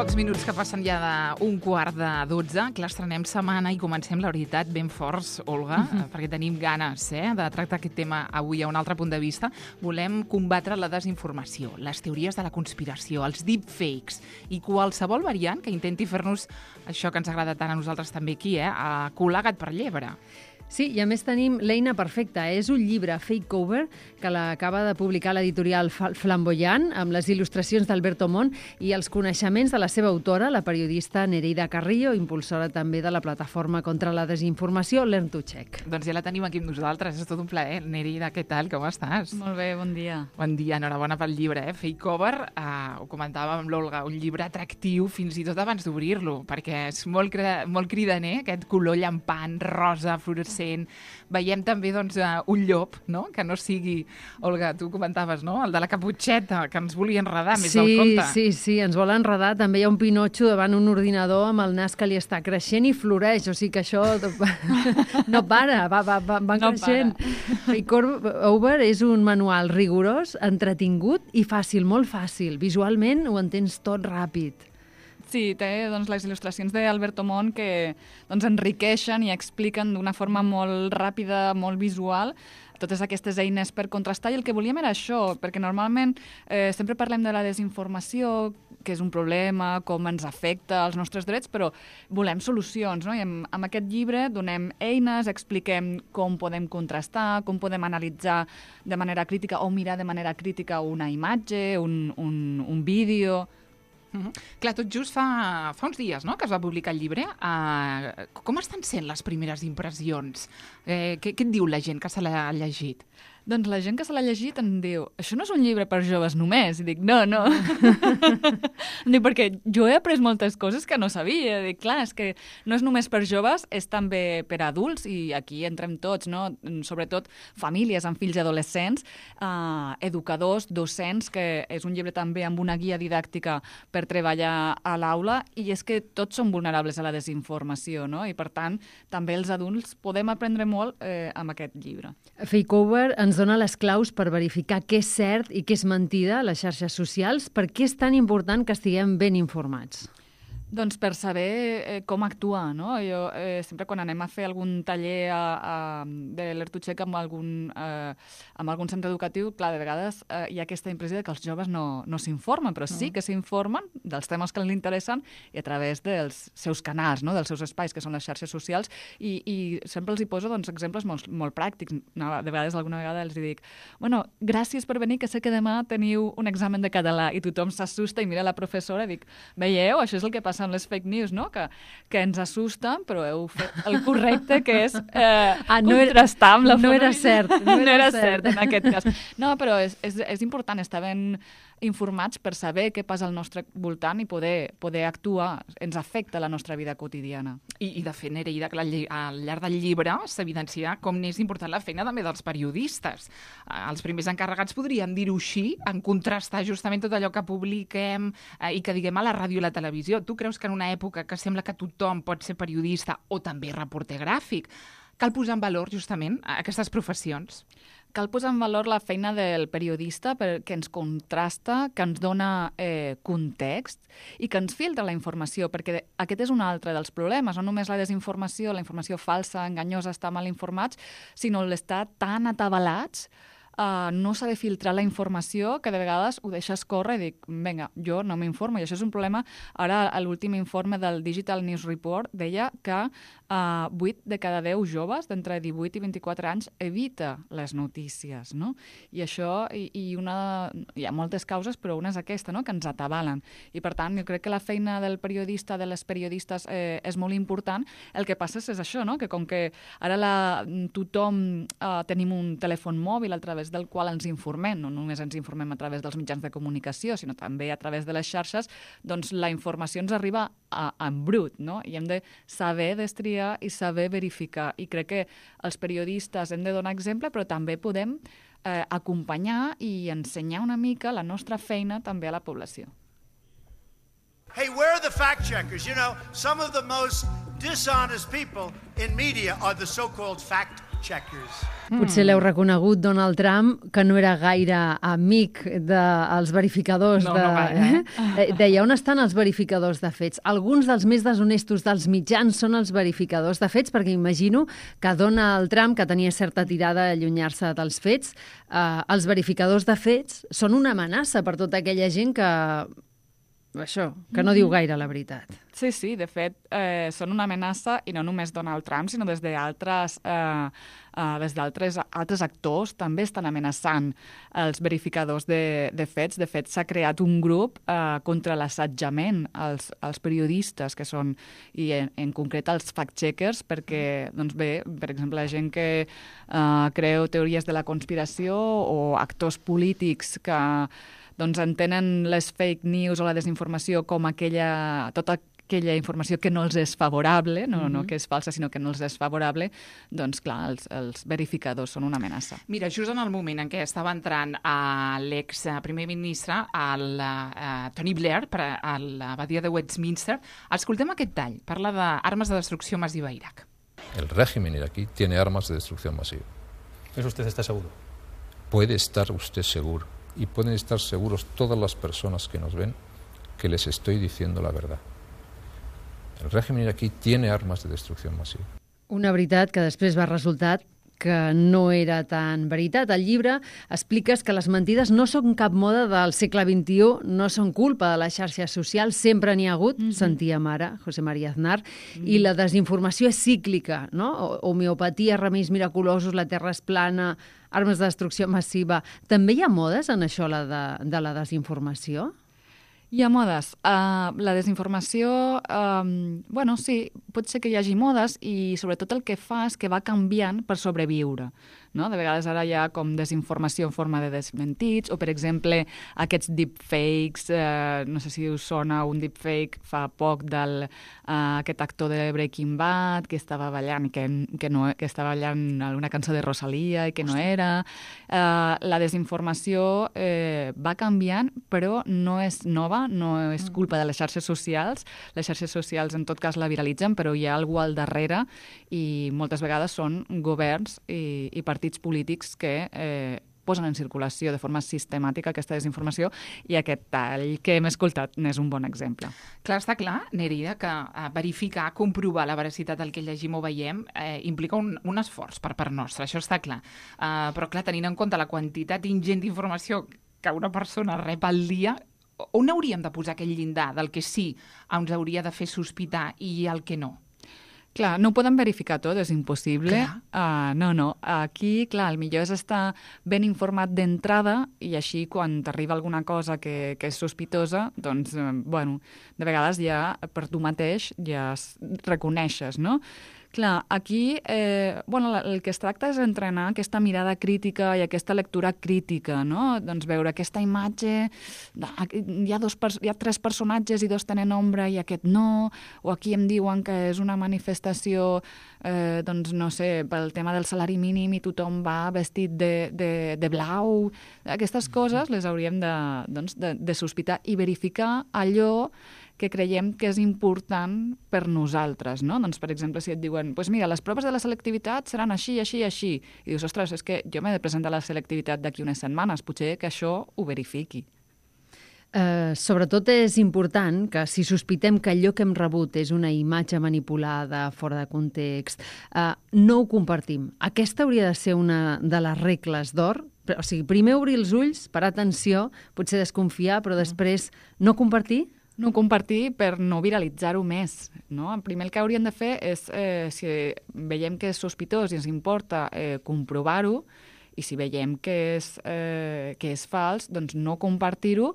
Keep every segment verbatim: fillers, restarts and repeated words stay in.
Pocs minuts que passen ja d'un quart de dotze, que l'estrenem setmana i comencem, la veritat, ben forts, Olga, uh-huh. perquè tenim ganes eh, de tractar aquest tema avui a un altre punt de vista. Volem combatre la desinformació, les teories de la conspiració, els deepfakes i qualsevol variant que intenti fer-nos això que ens agrada tant a nosaltres també aquí, eh, a colar gat per llebre. Sí, i a més tenim l'eina perfecta. És un llibre, Fake Cover, que l'acaba de publicar l'editorial Flamboyant, amb les il·lustracions d'Alberto Mon i els coneixements de la seva autora, la periodista Nereida Carrillo, impulsora també de la plataforma contra la desinformació Learn to Check. Doncs ja la tenim aquí amb nosaltres, és tot un plaer. Nereida, què tal, com estàs? Molt bé, bon dia. Bon dia, enhorabona pel llibre, eh? Fake Cover, eh, ho comentàvem amb l'Olga, un llibre atractiu fins i tot abans d'obrir-lo, perquè és molt, cre- molt cridaner, aquest color llampant, rosa, fluorescent. Veiem també doncs, un llop, no? Que no sigui, Olga, tu comentaves, no? El de la caputxeta, que ens volia enredar més sí, del compte. Sí, sí, ens vol enredar. També hi ha un Pinotxo davant un ordinador amb el nas que li està creixent i floreix, o sigui que això no para, va, va, va, va no creixent. Fake Cover és un manual rigorós, entretingut i fàcil, molt fàcil. Visualment ho entens tot ràpid. Sí, té doncs, les il·lustracions d'Alberto Mon que doncs, enriqueixen i expliquen d'una forma molt ràpida, molt visual, totes aquestes eines per contrastar, i el que volíem era això, perquè normalment eh, sempre parlem de la desinformació, que és un problema, com ens afecta als nostres drets, però volem solucions, no? I amb, amb aquest llibre donem eines, expliquem com podem contrastar, com podem analitzar de manera crítica o mirar de manera crítica una imatge, un, un, un vídeo. Uh-huh. Clar, tot just fa, fa uns dies, no?, que es va publicar el llibre. Uh, com estan sent les primeres impressions? Eh, què, què et diu la gent que se l'ha llegit? Doncs la gent que se l'ha llegit em diu, això no és un llibre per joves només. I dic, no, no. Dic, perquè jo he après moltes coses que no sabia. Dic, clar, és que no és només per joves, és també per adults, i aquí entrem tots, no? Sobretot famílies amb fills adolescents, eh, educadors, docents, que és un llibre també amb una guia didàctica per treballar a l'aula, i és que tots som vulnerables a la desinformació, no? I per tant, també els adults podem aprendre molt eh, amb aquest llibre. Fake Cover ens dona les claus per verificar què és cert i què és mentida a les xarxes socials. Per què és tan important que estiguem ben informats? Doncs per saber eh, com actuar, no? Jo eh, sempre quan anem a fer algun taller a, a, de Learn to Check amb algun, eh, amb algun centre educatiu, clar, de vegades eh, hi ha aquesta impressió de que els joves no, no s'informen, però sí que s'informen dels temes que els interessen i a través dels seus canals, no? Dels seus espais, que són les xarxes socials, i, i sempre els hi poso doncs, exemples molt, molt pràctics. No, de vegades, alguna vegada els dic, bueno, gràcies per venir, que sé que demà teniu un examen de català, i tothom s'assusta i mira la professora i dic, veieu, això és el que passa amb les fake news, no? Que, que ens assusten, però heu fet el correcte, que és eh, ah, no contrastar amb la no era cert. No, no era cert, en aquest cas. No, però és, és, és important estar ben informats per saber què passa al nostre voltant i poder, poder actuar. Ens afecta la nostra vida quotidiana. I, i de fet, Nereida, que al llarg del llibre s'evidencia com n'és important la feina també dels periodistes. Els primers encarregats, podríem dir-ho així, en contrastar justament tot allò que publiquem eh, i que diguem a la ràdio i la televisió. Tu creus que en una època que sembla que tothom pot ser periodista o també reporter gràfic, cal posar en valor justament aquestes professions? Cal posar en valor la feina del periodista perquè ens contrasta, que ens dona eh, context i que ens filtra la informació, perquè aquest és un altre dels problemes, no només la desinformació, la informació falsa, enganyosa, estar mal informats, sinó l'estar tan atabalats, Uh, no s'ha de filtrar la informació, que de vegades ho deixes córrer i dic, vinga, jo no m'informo, i això és un problema. Ara, a l'últim informe del Digital News Report deia que uh, vuit de cada deu joves d'entre divuit i vint-i-quatre anys evita les notícies, no? I això, i, i una, hi ha moltes causes, però una és aquesta, no?, que ens atabalen. I per tant, jo crec que la feina del periodista, de les periodistes, eh, és molt important. El que passa és, és això, no?, que com que ara la, tothom uh, tenim un telèfon mòbil a través del qual ens informem, no només ens informem a través dels mitjans de comunicació, sinó també a través de les xarxes, doncs la informació ens arriba a, en brut, no? I hem de saber destriar i saber verificar. I crec que els periodistes hem de donar exemple, però també podem eh, acompanyar i ensenyar una mica la nostra feina també a la població. Hey, where are the fact checkers? You know, some of the most dishonest people in media are the so-called fact checkers. Potser l'heu reconegut, Donald Trump, que no era gaire amic dels verificadors. No, de... no gaire. Eh? Deia, on estan els verificadors de fets? Alguns dels més deshonestos dels mitjans són els verificadors de fets, perquè imagino que Donald Trump, que tenia certa tirada a allunyar-se dels fets, eh, els verificadors de fets són una amenaça per tota aquella gent que... Això, que no diu gaire la veritat. Sí, sí, de fet, eh, són una amenaça, i no només Donald Trump, sinó des d'altres eh, eh, des d'altres altres actors també estan amenaçant els verificadors de, de fets. De fet, s'ha creat un grup eh, contra l'assetjament als, als periodistes, que són, i en, en concret els fact-checkers, perquè, doncs bé, per exemple, la gent que eh, creu teories de la conspiració o actors polítics que doncs entenen les fake news o la desinformació com aquella, tota aquella informació que no els és favorable, no, mm-hmm. no que és falsa, sinó que no els és favorable, doncs clar, els, els verificadors són una amenaça. Mira, just en el moment en què estava entrant a l'ex primer ministre, el uh, Tony Blair, per a l'abadia de Westminster, escoltem aquest tall. Parla d'armes de destrucció massiva a Irak. El régimen iraquí tiene armas de destrucción masiva. ¿Eso usted está seguro? Puede estar usted seguro. Y pueden estar seguros todas las personas que nos ven que les estoy diciendo la verdad. El régimen iraquí tiene armas de destrucción masiva. Una veritat que després va resultar que no era tan veritat. Al llibre expliques que les mentides no són cap moda del segle vint-i-u, no són culpa de les xarxes socials, sempre n'hi ha hagut, mm-hmm. sentíem ara José María Aznar, mm-hmm. i la desinformació és cíclica, no? Homeopatia, remeis miraculosos, la terra és plana, armes de destrucció massiva. També hi ha modes en això la de, de la desinformació? Hi ha modes. Uh, la desinformació, um, bueno, sí, pot ser que hi hagi modes i sobretot el que fa és que va canviant per sobreviure. No? De vegades ara hi ha com desinformació en forma de desmentits, o per exemple aquests deepfakes, eh, no sé si us sona un deepfake fa poc del eh, aquest actor de Breaking Bad que estava ballant i que, que, no, que estava ballant alguna cançó de Rosalía i que no era. Eh, la desinformació eh, va canviant, però no és nova, no és culpa de les xarxes socials. Les xarxes socials en tot cas la viralitzen, però hi ha algú al darrere i moltes vegades són governs i, i partits polítics que eh, posen en circulació de forma sistemàtica aquesta desinformació, i aquest tall que hem escoltat n'és un bon exemple. Clar, està clar, Nereida, que eh, verificar, comprovar la veracitat del que llegim o veiem eh, implica un, un esforç per part nostra, això està clar. Eh, però clar, tenint en compte la quantitat ingent d'informació que una persona rep al dia, on hauríem de posar aquell llindar del que sí ens hauria de fer sospitar i el que no? Clar, no ho podem verificar tot, és impossible. Uh, no, no. Aquí, clar, el millor és estar ben informat d'entrada i així quan t'arriba alguna cosa que, que és sospitosa, doncs, eh, bueno, de vegades ja per tu mateix ja reconeixes, no? Clar, aquí eh, bueno, el que es tracta és entrenar aquesta mirada crítica i aquesta lectura crítica, no? Doncs veure aquesta imatge, hi ha, dos, hi ha tres personatges i dos tenen ombra i aquest no, o aquí em diuen que és una manifestació, eh, doncs no sé, pel tema del salari mínim i tothom va vestit de, de, de blau. Aquestes coses les hauríem de, doncs, de, de sospitar i verificar allò que creiem que és important per nosaltres, no? Doncs, per exemple, si et diuen, pues mira, les proves de la selectivitat seran així, així, així, i dius, ostres, és que jo m'he de presentar a la selectivitat d'aquí unes setmanes, potser que això ho verifiqui. Uh, sobretot és important que si sospitem que allò que hem rebut és una imatge manipulada, fora de context, uh, no ho compartim. Aquesta hauria de ser una de les regles d'or. O sigui, primer obrir els ulls, parar atenció, potser desconfiar, però després no compartir? No compartir per no viralitzar-ho més, no? Primer el que hauríem de fer és, eh, si veiem que és sospitós i ens importa, eh, comprovar-ho, i si veiem que és, eh, que és fals, doncs no compartir-ho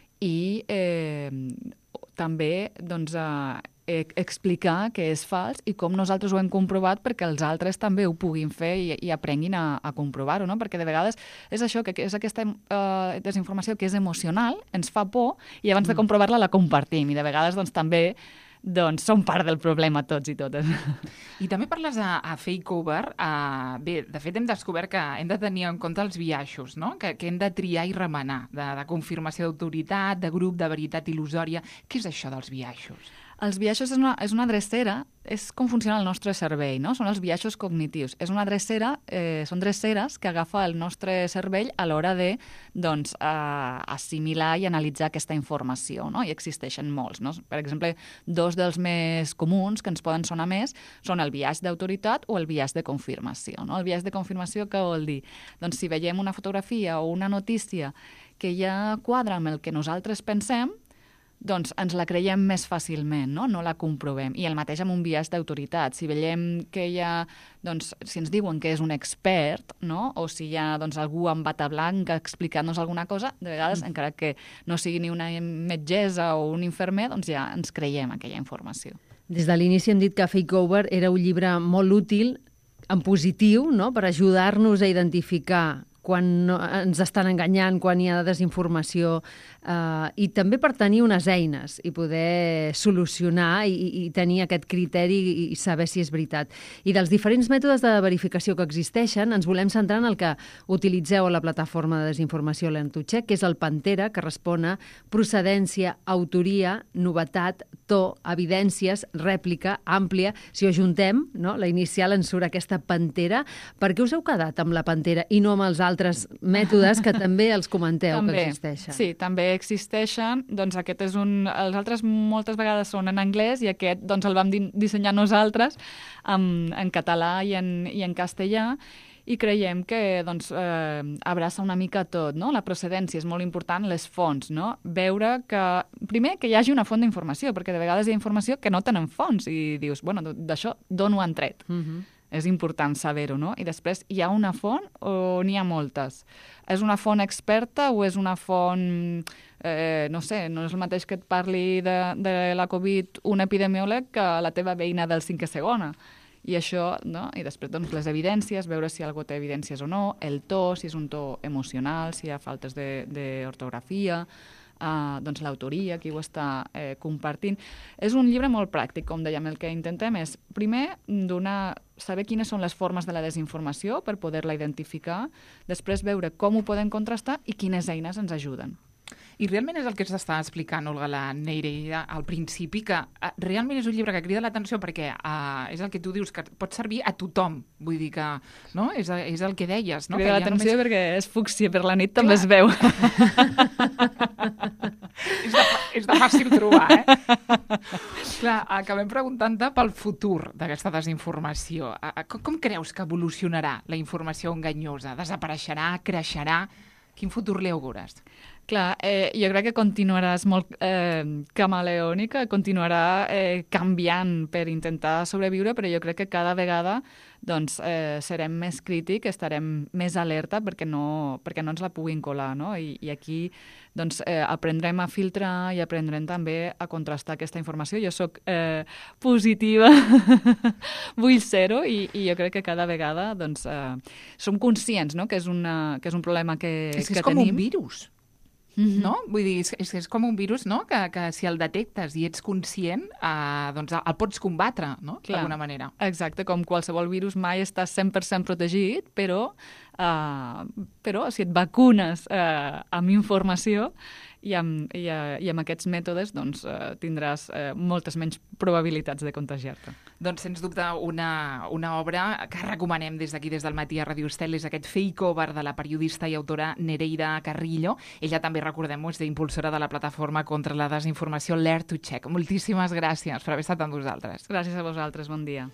i eh, també doncs, eh, explicar que és fals i com nosaltres ho hem comprovat perquè els altres també ho puguin fer i, i aprenguin a, a comprovar-ho, no? Perquè de vegades és això, que és aquesta eh, desinformació que és emocional, ens fa por i abans de comprovar-la la compartim i de vegades doncs, també doncs, som part del problema tots i totes. I també parles a, a Fakeover. Uh, bé, de fet hem descobert que hem de tenir en compte els biaixos, no? que, que hem de triar i remenar, de, de confirmació d'autoritat, de grup, de veritat il·lusòria. Què és això dels biaixos? Els biaixos és una, és una drecera és com funciona el nostre cervell, no? Són els biaixos cognitius. És una drecera, eh, són dreceres que agafa el nostre cervell a l'hora de, doncs, eh, assimilar i analitzar aquesta informació, no? I existeixen molts, no? Per exemple, dos dels més comuns que ens poden sonar més són el biaix d'autoritat o el biaix de confirmació, no? El biaix de confirmació, què vol dir? Doncs si veiem una fotografia o una notícia que ja quadra amb el que nosaltres pensem, doncs ens la creiem més fàcilment, no? No la comprovem. I el mateix amb un biaix d'autoritat. Si veiem que hi ha, doncs, si ens diuen que és un expert, no? O si hi ha, doncs, algú amb bata blanca explicant-nos alguna cosa, de vegades, mm. encara que no sigui ni una metgessa o un infermer, doncs ja ens creiem aquella informació. Des de l'inici hem dit que Fake Over era un llibre molt útil, en positiu, no? Per ajudar-nos a identificar quan no, ens estan enganyant, quan hi ha desinformació, eh, i també per tenir unes eines i poder solucionar i, i tenir aquest criteri i saber si és veritat. I dels diferents mètodes de verificació que existeixen, ens volem centrar en el que utilitzeu a la plataforma de desinformació Learn to Check, que és el Pantera, que respon a procedència, autoria, novetat, to, evidències, rèplica, àmplia. Si ho ajuntem, no? La inicial ens surt aquesta Pantera. Per què us heu quedat amb la Pantera i no amb els altres altres mètodes que també els comenteu també, que existeixen? Sí, també existeixen. Doncs aquest és un... Els altres moltes vegades són en anglès i aquest doncs, el vam dissenyar nosaltres en, en català i en, i en castellà, i creiem que doncs, eh, abraça una mica tot, no? La procedència és molt important, les fonts, no? Veure que, primer, que hi hagi una font d'informació, perquè de vegades hi ha informació que no tenen fonts i dius, bueno, d'això d'on ho han tret? Uh-huh. És important saber-ho, no? I després, hi ha una font o n'hi ha moltes? És una font experta o és una font, eh, no sé, no és el mateix que et parli de, de la Covid un epidemiòleg que la teva veïna del cinquè segona? I això, no? I després, doncs, les evidències, veure si algú té evidències o no, el to, si és un to emocional, si hi ha faltes d'ortografia, Uh, doncs l'autoria, qui ho està eh, compartint. És un llibre molt pràctic, com dèiem. El que intentem és, primer, donar, saber quines són les formes de la desinformació per poder-la identificar, després veure com ho podem contrastar i quines eines ens ajuden. I realment és el que s'està explicant, Olga, la Nereida, al principi, que uh, realment és un llibre que crida l'atenció perquè uh, és el que tu dius, que pot servir a tothom. Vull dir que, no? És, és el que deies, no? Crida l'atenció només... perquè és fúcsia, per la nit també Clar. Es veu. és, de, és de fàcil trobar, eh? Clar, acabem preguntant-te pel futur d'aquesta desinformació. Com, com creus que evolucionarà la informació enganyosa? Desapareixerà? Creixerà? Quin futur li augures? Clar, eh, jo crec que continuaràs molt eh, camaleònica, continuarà eh, canviant per intentar sobreviure, però jo crec que cada vegada doncs, eh, serem més crítics, estarem més alerta perquè no, perquè no ens la puguin colar, no? I, i aquí doncs, eh, aprendrem a filtrar i aprendrem també a contrastar aquesta informació. Jo sóc eh, positiva, vull ser-ho, i, i jo crec que cada vegada doncs, eh, som conscients, no? que, és una, que és un problema que, és que, que és com tenim. Un virus. Mm-hmm. No? Vull dir, és, és, és com un virus, no? que, que si el detectes i ets conscient, eh, doncs el pots combatre, no? D'alguna manera. Exacte, com qualsevol virus mai està cent per cent protegit, però, eh, però si et vacunes eh, amb informació i amb, i, uh, i amb aquests mètodes doncs, uh, tindràs uh, moltes menys probabilitats de contagiar-te. Doncs, sens dubte, una, una obra que recomanem des d'aquí, des del matí a Radio Estel, és aquest Fake Over de la periodista i autora Nereida Carrillo. Ella també, recordem-ho, és impulsora de la plataforma contra la desinformació Learn to Check. Moltíssimes gràcies per haver estat amb vosaltres. Gràcies a vosaltres, bon dia.